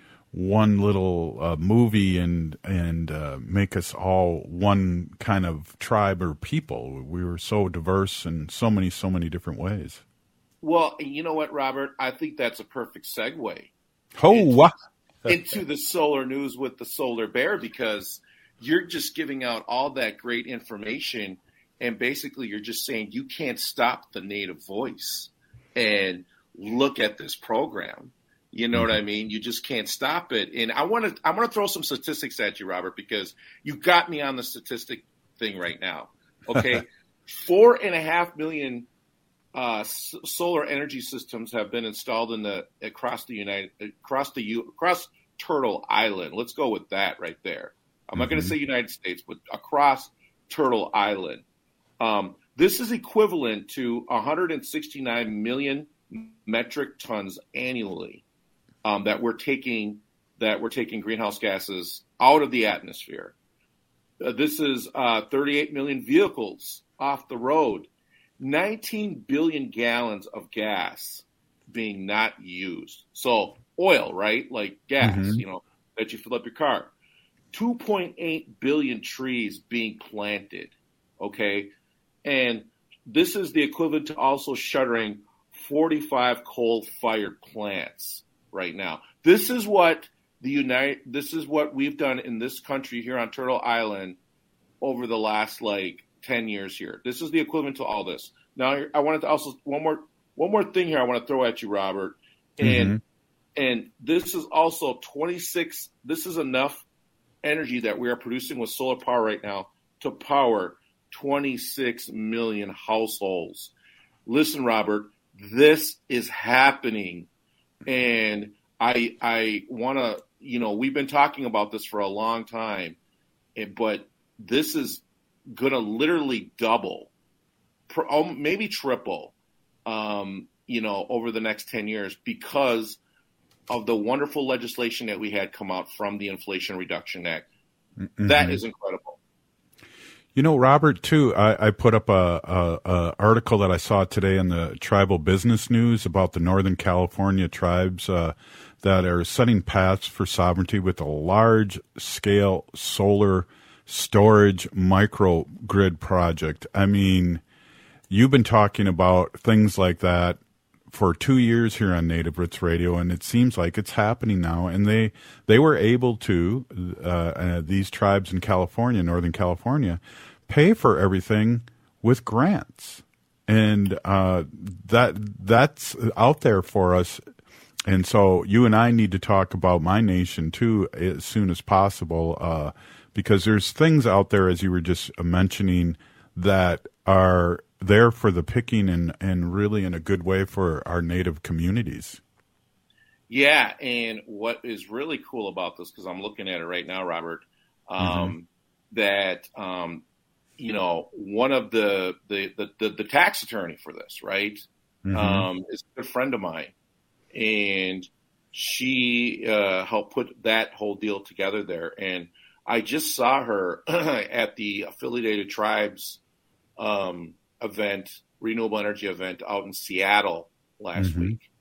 one little uh, movie and and uh, make us all one kind of tribe or people. We were so diverse in so many, so many different ways. Well, you know what, Robert? I think that's a perfect segue Oh, wow. into the solar news with the Solar Bear, because you're just giving out all that great information, and basically you're just saying you can't stop the native voice and look at this program. You know what I mean? You just can't stop it. And I want to I want to throw some statistics at you, Robert, because you got me on the statistic thing right now. Okay, four and a half million uh, s- solar energy systems have been installed in the across the United across the U, across Turtle Island. Let's go with that right there. I'm not going to say United States, but across Turtle Island. Um, this is equivalent to one hundred sixty-nine million metric tons annually. Um, that we're taking that we're taking greenhouse gases out of the atmosphere. Uh, this is uh, thirty-eight million vehicles off the road, nineteen billion gallons of gas being not used. So oil, right? Like gas, Mhm. you know, that you fill up your car. two point eight billion trees being planted. Okay, and this is the equivalent to also shuttering forty-five coal-fired plants. Right now, this is what the United. This is what we've done in this country here on Turtle Island over the last like ten years here. This is the equivalent to all this. Now, I wanted to also one more one more thing here. I want to throw at you, Robert, and mm-hmm. and this is also twenty-six. This is enough energy that we are producing with solar power right now to power twenty-six million households. Listen, Robert. this is happening. And I I want to, you know, we've been talking about this for a long time, but this is going to literally double, maybe triple, um, you know, over the next ten years because of the wonderful legislation that we had come out from the Inflation Reduction Act. Mm-hmm. That is incredible. You know, Robert, too, I, I put up a, a, a article that I saw today in the Tribal Business News about the Northern California tribes uh, that are setting paths for sovereignty with a large-scale solar storage microgrid project. I mean, you've been talking about things like that for two years here on Native Roots Radio, and it seems like it's happening now. And they they were able to, uh, uh, these tribes in California, Northern California, pay for everything with grants. And uh, that that's out there for us. And so you and I need to talk about My Nation, too, as soon as possible, uh, because there's things out there, as you were just mentioning, that are there for the picking and, and really in a good way for our Native communities. Yeah, and what is really cool about this, because I'm looking at it right now, Robert, um, mm-hmm. that, um, you know, one of the the, the, the the tax attorney for this, right, mm-hmm. um, is a good friend of mine. And she uh, helped put that whole deal together there. And I just saw her at the Affiliated Tribes um event, renewable energy event out in Seattle last mm-hmm. week.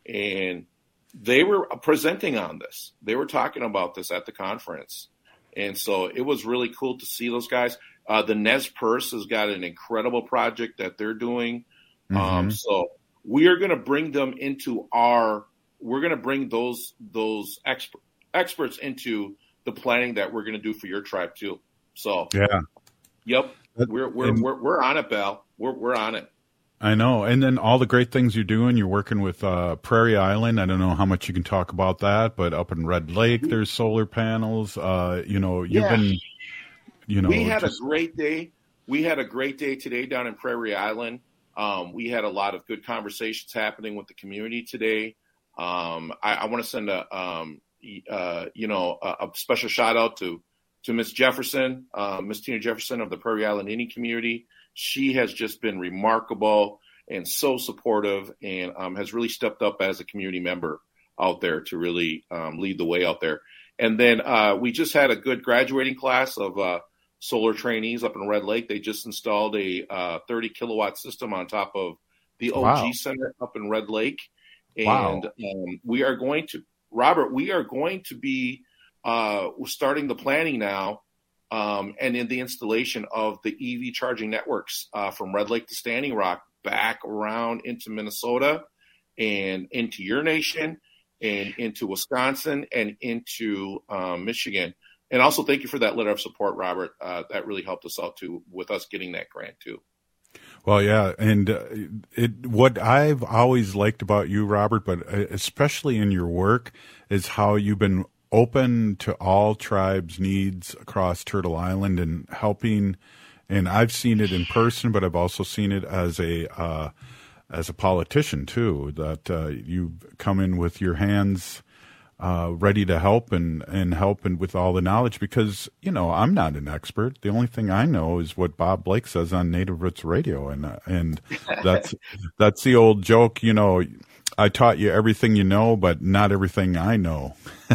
And they were presenting on this. They were talking about this at the conference. And so it was really cool to see those guys. Uh, the Nez Perce has got an incredible project that they're doing. Mm-hmm. Um, so we are going to bring them into our, we're going to bring those, those exp- experts into the planning that we're going to do for your tribe too. So, yeah. Yep. We're, we're, and, we're, we're on it, Bal. We're, we're on it. I know. And then all the great things you're doing, you're working with uh, Prairie Island. I don't know how much you can talk about that, but up in Red Lake, there's solar panels. Uh, you know, you've yeah. been, you know. We had just... a great day. We had a great day today down in Prairie Island. Um, we had a lot of good conversations happening with the community today. Um, I, I want to send a, um, uh, you know, a, a special shout out to to Miss Jefferson, uh, Miss Tina Jefferson of the Prairie Island Indian community. She has just been remarkable and so supportive, and um, has really stepped up as a community member out there to really um, lead the way out there. And then uh, we just had a good graduating class of uh, solar trainees up in Red Lake. They just installed a uh, thirty kilowatt system on top of the O G wow. Center up in Red Lake. And wow. um, we are going to, Robert, we are going to be uh, starting the planning now um, and in the installation of the E V charging networks uh, from Red Lake to Standing Rock back around into Minnesota and into your nation and into Wisconsin and into um, Michigan. And also thank you for that letter of support, Robert. Uh, that really helped us out too, with us getting that grant too. Well, yeah, and uh, it what I've always liked about you, Robert, but especially in your work, is how you've been open to all tribes' needs across Turtle Island and helping. And I've seen it in person, but I've also seen it as a uh, as a politician too. That uh, you come in with your hands uh, ready to help and and help and with all the knowledge, because you know I'm not an expert. The only thing I know is what Bob Blake says on Native Roots Radio, and uh, and that's that's the old joke. You know, I taught you everything you know, but not everything I know.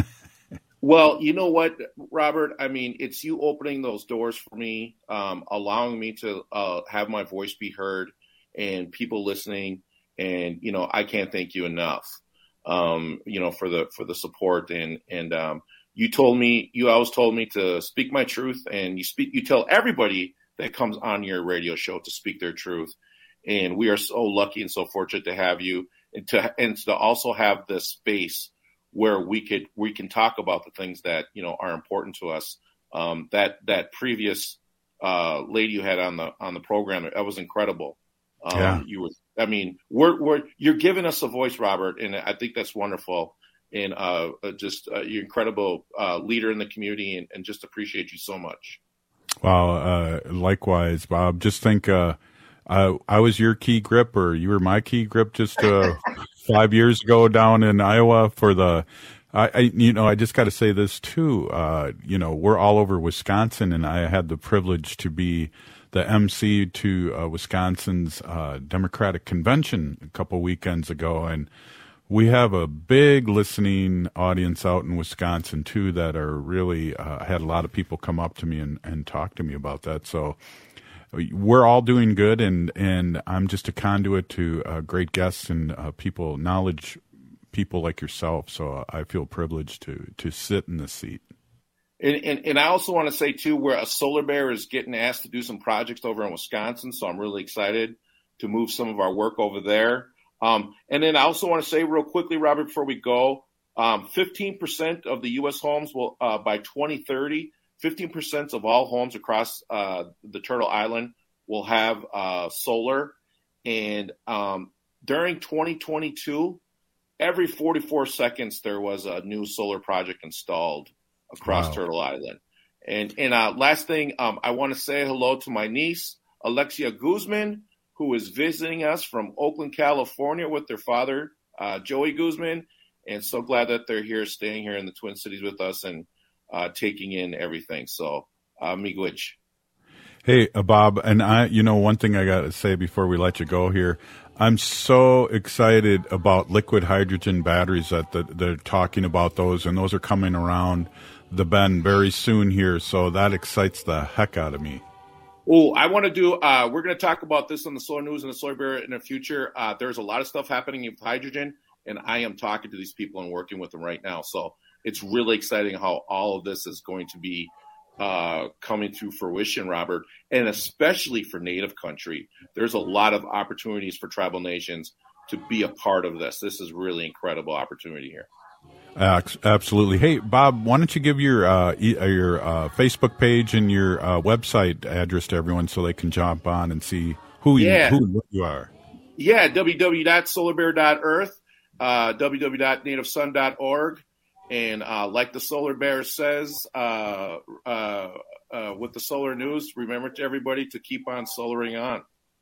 Well, you know what, Robert? I mean, it's you opening those doors for me, um, allowing me to uh, have my voice be heard and people listening. And, you know, I can't thank you enough, um, you know, for the for the support. And and um, you told me you always told me to speak my truth, and you speak. You tell everybody that comes on your radio show to speak their truth. And we are so lucky and so fortunate to have you, and to and to also have this space where we could we can talk about the things that you know are important to us. Um, that that previous uh, lady you had on the on the program, that was incredible. Um, yeah. You were, I mean, we're we're you're giving us a voice, Robert, and I think that's wonderful. And uh, just uh, you're an incredible uh, leader in the community, and, and just appreciate you so much. Well, uh, likewise, Bob. Just think. Uh, Uh, I was your key grip, or you were my key grip just uh, five years ago down in Iowa for the. I, I you know, I just got to say this too. Uh, you know, we're all over Wisconsin, and I had the privilege to be the M C to uh, Wisconsin's uh, Democratic Convention a couple weekends ago, and we have a big listening audience out in Wisconsin too that are really. Uh, I had a lot of people come up to me and, and talk to me about that. So. We're all doing good, and, and I'm just a conduit to uh, great guests and uh, people, knowledge people like yourself. So I feel privileged to to sit in this seat. And, and, and I also want to say, too, where a Solar Bear is getting asked to do some projects over in Wisconsin, so I'm really excited to move some of our work over there. Um, and then I also want to say real quickly, Robert, before we go, um, fifteen percent of the U S homes will, uh, by twenty thirty, fifteen percent of all homes across uh, the Turtle Island will have uh, solar. And um, during twenty twenty-two, every forty-four seconds there was a new solar project installed across wow. Turtle Island. And and uh, last thing, um, I want to say hello to my niece, Alexia Guzman, who is visiting us from Oakland, California with their father, uh, Joey Guzman. And so glad that they're here, staying here in the Twin Cities with us and Uh, taking in everything. So, uh, miigwech. Hey, uh, Bob, and I, you know, one thing I got to say before we let you go here, I'm so excited about liquid hydrogen batteries that the, they're talking about those, and those are coming around the bend very soon here. So that excites the heck out of me. Oh, I want to do, uh, we're going to talk about this on the Solar News and the Solar Bear in the future. Uh, there's a lot of stuff happening with hydrogen, and I am talking to these people and working with them right now. So, it's really exciting how all of this is going to be uh, coming to fruition, Robert, and especially for Native country. There's a lot of opportunities for tribal nations to be a part of this. This is really incredible opportunity here. Uh, absolutely. Hey, Bob, why don't you give your uh, e- your uh, Facebook page and your uh, website address to everyone so they can jump on and see who you, yeah. who you are. Yeah, w w w dot solar bear dot earth, uh, w w w dot native sun dot org. And uh, like the Solar Bear says uh, uh, uh, with the Solar News, remember to everybody to keep on solaring on.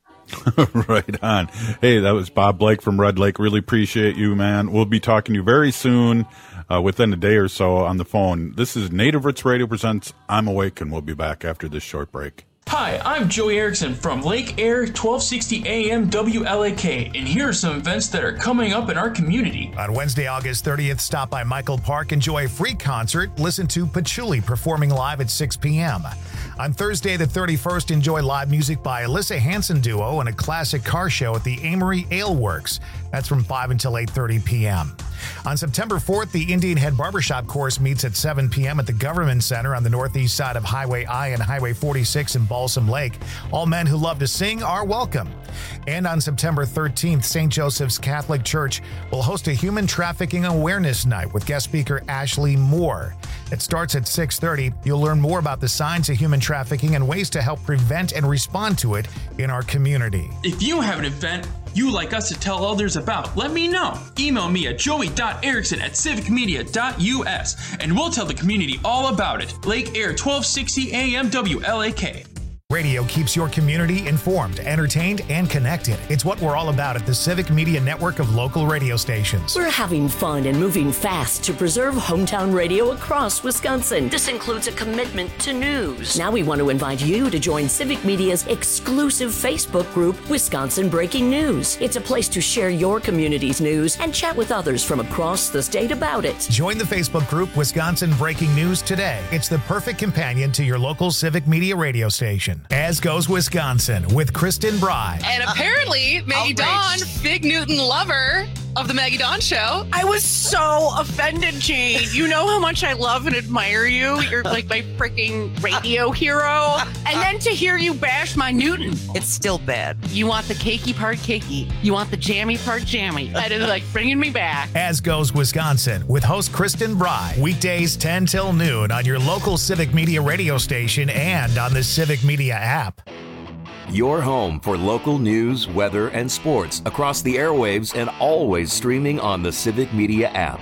Right on. Hey, that was Bob Blake from Red Lake. Really appreciate you, man. We'll be talking to you very soon, uh, within a day or so on the phone. This is Native Roots Radio presents I'm Awake, and we'll be back after this short break. Hi, I'm Joey Erickson from Lake Air, twelve sixty A M W L A K, and here are some events that are coming up in our community. On Wednesday, August thirtieth, stop by Michael Park, enjoy a free concert, listen to Patchouli performing live at six p.m. On Thursday, the thirty-first, enjoy live music by Alyssa Hanson Duo and a classic car show at the Amory Ale Works. That's from five until eight thirty p.m. On September fourth, the Indian Head Barbershop Course meets at seven p.m. at the Government Center on the northeast side of Highway I and Highway forty-six in Balsam Lake. All men who love to sing are welcome. And on September thirteenth, Saint Joseph's Catholic Church will host a Human Trafficking Awareness Night with guest speaker Ashley Moore. It starts at six thirty. You'll learn more about the signs of human trafficking and ways to help prevent and respond to it in our community. If you have an event you like us to tell others about, let me know. Email me at joey dot erickson at civic media dot u s and we'll tell the community all about it. Lake Air, twelve sixty A M W L A K. Radio keeps your community informed, entertained, and connected. It's what we're all about at the Civic Media Network of local radio stations. We're having fun and moving fast to preserve hometown radio across Wisconsin. This includes a commitment to news. Now we want to invite you to join Civic Media's exclusive Facebook group, Wisconsin Breaking News. It's a place to share your community's news and chat with others from across the state about it. Join the Facebook group, Wisconsin Breaking News today. It's the perfect companion to your local Civic Media radio station. As Goes Wisconsin with Kristen Bry. And apparently, Maggie Dawn, big Newton lover of the Maggie Dawn Show. I was so offended, Jane. You know how much I love and admire you. You're like my freaking radio hero. And then to hear you bash my Newton. It's still bad. You want the cakey part cakey. You want the jammy part jammy. That is like bringing me back. As Goes Wisconsin with host Kristen Bry. Weekdays ten till noon on your local Civic Media radio station and on the Civic Media app. Your home for local news, weather, and sports across the airwaves and always streaming on the Civic Media app.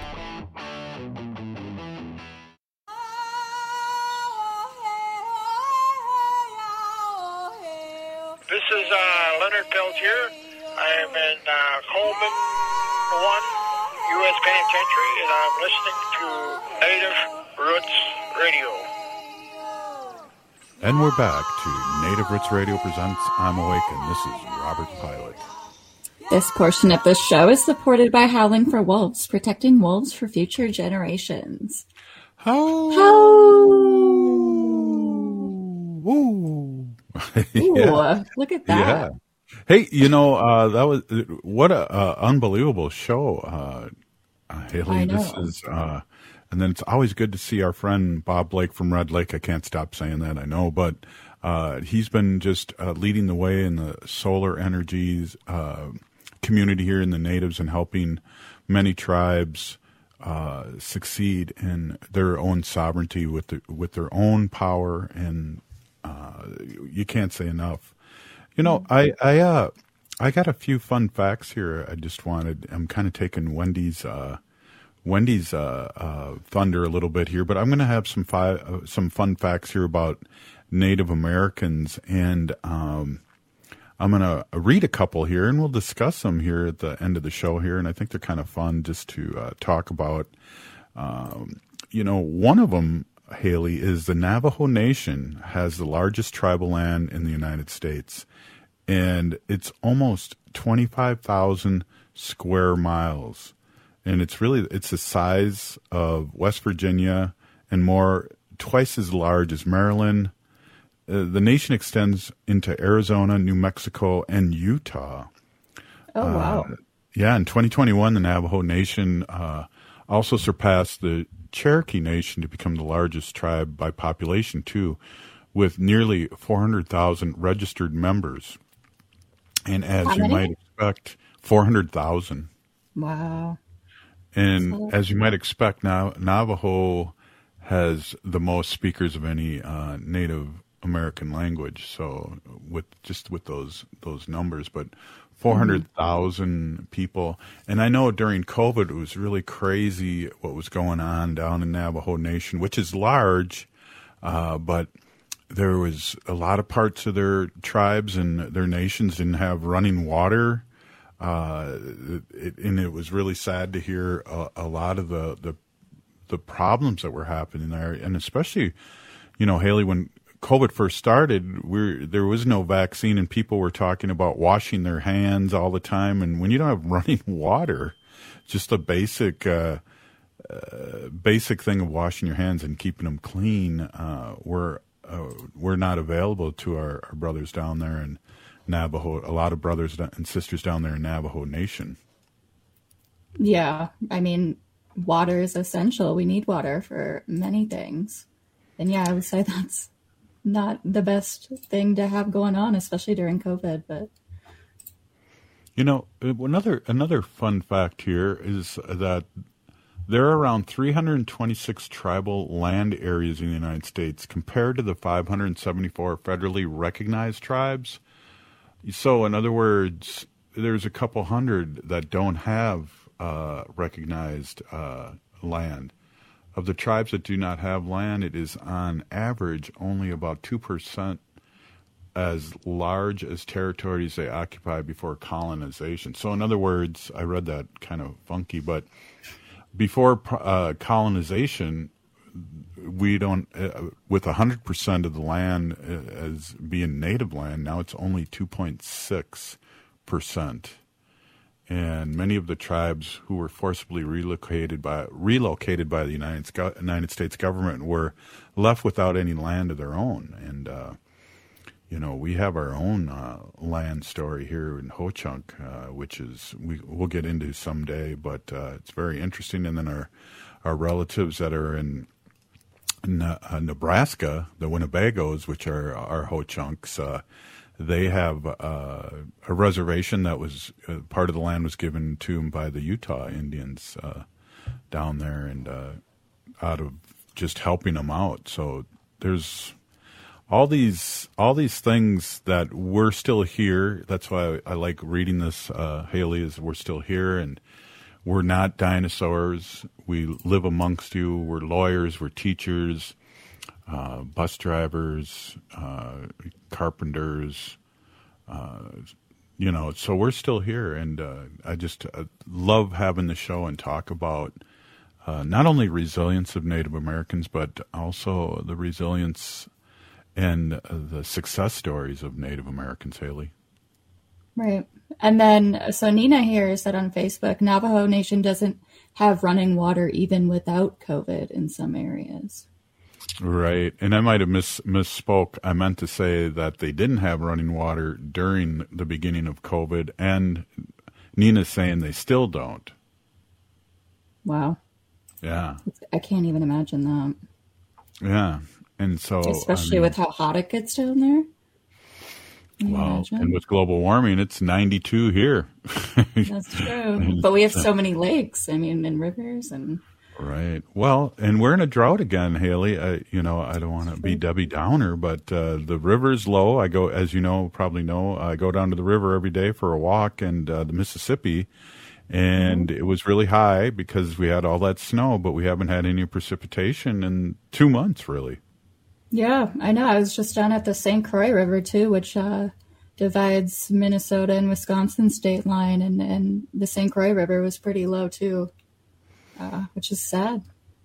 This this is uh, Leonard Peltier. I'm in uh, Coleman one, U S Penitentiary, and I'm listening to Native Roots Radio. And we're back to Native Roots Radio presents I'm Awake, and this is Robert Pilot. This portion of the show is supported by Howling for Wolves, protecting wolves for future generations. How? Ooh. Yeah. Look at that. Yeah. Hey, you know, uh, that was what a uh, unbelievable show, uh, uh, Haley. I know. This is, uh, and then it's always good to see our friend Bob Blake from Red Lake. I can't stop saying that, I know, but uh, he's been just uh, leading the way in the solar energies uh, community here in the natives and helping many tribes uh, succeed in their own sovereignty with the, with their own power, and uh, you can't say enough. You know, I I uh I got a few fun facts here. I just wanted. I'm kind of taking Wendy's uh, Wendy's uh, uh, thunder a little bit here, but I'm going to have some fi- uh, some fun facts here about Native Americans, and um, I'm going to read a couple here, and we'll discuss them here at the end of the show here. And I think they're kind of fun just to uh, talk about. Um, you know, one of them, Haley, is the Navajo Nation has the largest tribal land in the United States, and it's almost twenty-five thousand square miles, and it's really it's the size of West Virginia and more, twice as large as Maryland. Uh, the nation extends into Arizona, New Mexico, and Utah. Oh, wow. Uh, yeah, in twenty twenty-one, the Navajo Nation uh, also surpassed the Cherokee Nation to become the largest tribe by population, too, with nearly four hundred thousand registered members. And as How you many? might expect, four hundred thousand. Wow. And So- as you might expect, now Navajo has the most speakers of any uh, Native American language. So with just with those those numbers, but four hundred thousand people. And I know during COVID it was really crazy what was going on down in Navajo Nation, which is large, uh, but there was a lot of parts of their tribes and their nations didn't have running water. Uh, it, and it was really sad to hear a, a lot of the, the the problems that were happening there, and especially, you know, Haley, when COVID first started, we there was no vaccine, and people were talking about washing their hands all the time. And when you don't have running water, just a basic uh, uh, basic thing of washing your hands and keeping them clean, uh, we're uh, we're not available to our, our brothers down there in Navajo. A lot of brothers and sisters down there in Navajo Nation. Yeah, I mean, water is essential. We need water for many things. And yeah, I would say that's not the best thing to have going on, especially during COVID. But You know, another another fun fact here is that there are around three hundred twenty-six tribal land areas in the United States compared to the five hundred seventy-four federally recognized tribes. So, in other words, there's a couple hundred that don't have uh, recognized uh, land. Of the tribes that do not have land, it is on average only about two percent as large as territories they occupy before colonization. So in other words, I read that kind of funky, but before uh, colonization, we don't, uh, with one hundred percent of the land as being native land, now it's only two point six percent. And many of the tribes who were forcibly relocated by relocated by the United, United States government were left without any land of their own. And, uh, you know, we have our own uh, land story here in Ho-Chunk, uh, which is we, we'll get into someday, but uh, it's very interesting. And then our, our relatives that are in, in uh, Nebraska, the Winnebagos, which are our Ho-Chunks, uh, they have uh, a reservation that was uh, part of the land was given to them by the Utah Indians uh, down there, and uh, out of just helping them out. So there's all these all these things that we're still here. That's why I, I like reading this, uh, Haley, is we're still here, and we're not dinosaurs. We live amongst you. We're lawyers. We're teachers. Uh, bus drivers, uh, carpenters, uh, you know, so we're still here, and uh, I just uh, love having the show and talk about uh, not only resilience of Native Americans, but also the resilience and uh, the success stories of Native Americans, Haley. Right. And then, so Nina here said on Facebook, Navajo Nation doesn't have running water even without COVID in some areas. Right. And I might have miss, misspoke. I meant to say that they didn't have running water during the beginning of COVID, and Nina's saying they still don't. Wow. Yeah. I can't even imagine that. Yeah. And so, especially I mean, with how hot it gets down there. Well, and with global warming, it's ninety-two here. That's true. But we have so many lakes, I mean, and rivers and... Right. Well, and we're in a drought again, Haley. I, you know, I don't want to be Debbie Downer, but uh, the river's low. I go, as you know, probably know, I go down to the river every day for a walk, and uh, the Mississippi, and mm-hmm. it was really high because we had all that snow, but we haven't had any precipitation in two months, really. Yeah, I know. I was just down at the Saint Croix River, too, which uh, divides Minnesota and Wisconsin state line, and, and the Saint Croix River was pretty low, too, uh, which is sad.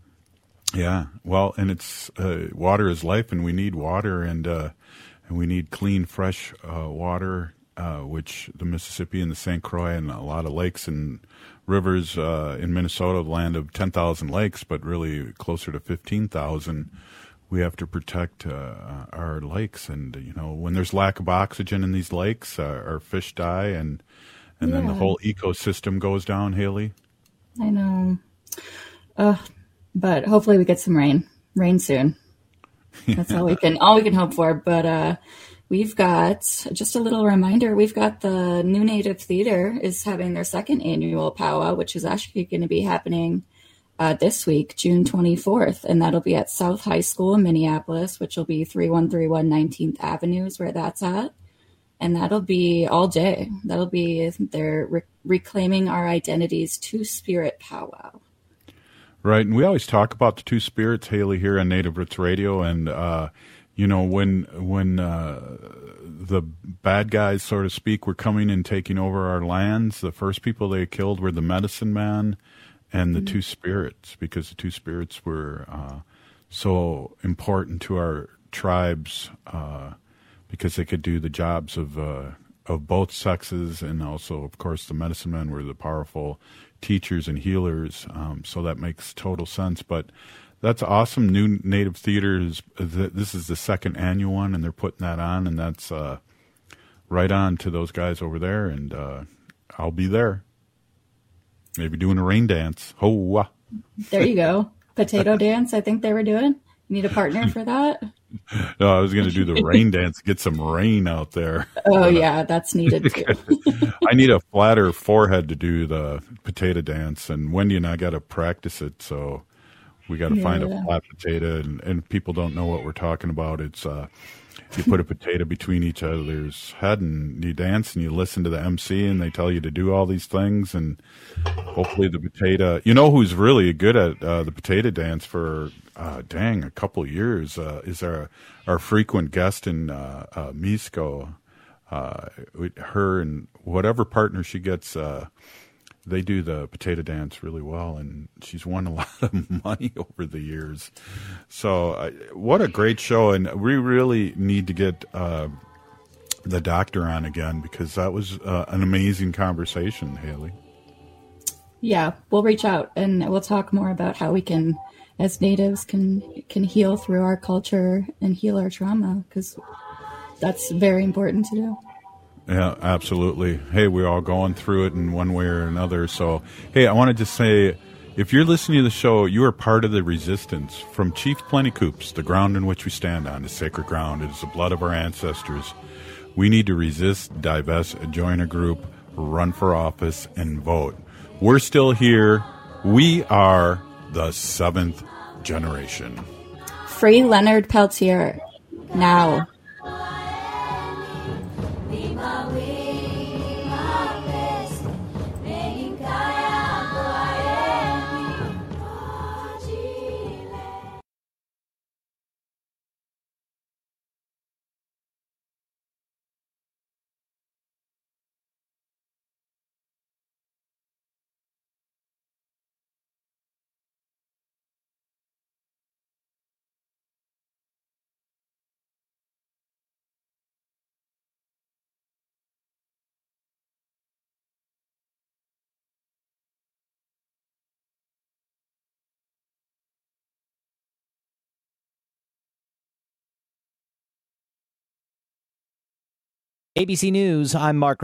Yeah, well, and it's uh, water is life, and we need water, and uh, and we need clean, fresh uh, water, uh, which the Mississippi and the Saint Croix and a lot of lakes and rivers uh, in Minnesota, land of ten thousand lakes, but really closer to fifteen thousand. We have to protect uh, our lakes, and you know, when there's lack of oxygen in these lakes, uh, our fish die, and and yeah. then the whole ecosystem goes down. Haley, I know, uh, but hopefully we get some rain, rain soon. That's all we can, all we can hope for. But uh, we've got just a little reminder. We've got the New Native Theater is having their second annual powwow, which is actually going to be happening Uh, this week, June twenty-fourth, and that'll be at South High School in Minneapolis, which will be three one three one nineteenth Avenue is where that's at. And that'll be all day. That'll be, they're re- reclaiming our identities Two-Spirit powwow. Right, and we always talk about the Two Spirits, Haley, here on Native Roots Radio, and, uh, you know, when when uh, the bad guys, so to speak, were coming and taking over our lands, the first people they killed were the medicine man and the mm-hmm. Two Spirits, because the Two Spirits were uh, so important to our tribes uh, because they could do the jobs of uh, of both sexes, and also, of course, the medicine men were the powerful teachers and healers. Um, so that makes total sense. But that's awesome. New Native Theater is this is the second annual one, and they're putting that on, and that's uh, right on to those guys over there. And uh, I'll be there. Maybe doing a rain dance. Oh, there you go. Potato dance, I think they were doing. You need a partner for that? No, I was going to do the rain dance, get some rain out there. Oh, but, yeah, that's needed too. I need a flatter forehead to do the potato dance, and Wendy and I got to practice it, so we got to yeah. find a flat potato, and, and people don't know what we're talking about. It's uh, you put a potato between each other's head, and you dance, and you listen to the M C, and they tell you to do all these things, and hopefully the potato. You know who's really good at uh, the potato dance for uh, dang a couple years uh, is our our frequent guest in uh, uh, Misco. Uh, her and whatever partner she gets, uh, they do the potato dance really well, and she's won a lot of money over the years. So uh, what a great show, and we really need to get uh, the doctor on again, because that was uh, an amazing conversation, Haley. Yeah, we'll reach out, and we'll talk more about how we can, as natives, can can heal through our culture and heal our trauma, because that's very important to do. Yeah, absolutely. Hey, we're all going through it in one way or another. So, hey, I want to just say, if you're listening to the show, you are part of the resistance. From Chief Plenty Coops, the ground in which we stand on is sacred ground. It is the blood of our ancestors. We need to resist, divest, join a group, run for office, and vote. We're still here. We are the seventh generation. Free Leonard Peltier now. A B C News, I'm Mark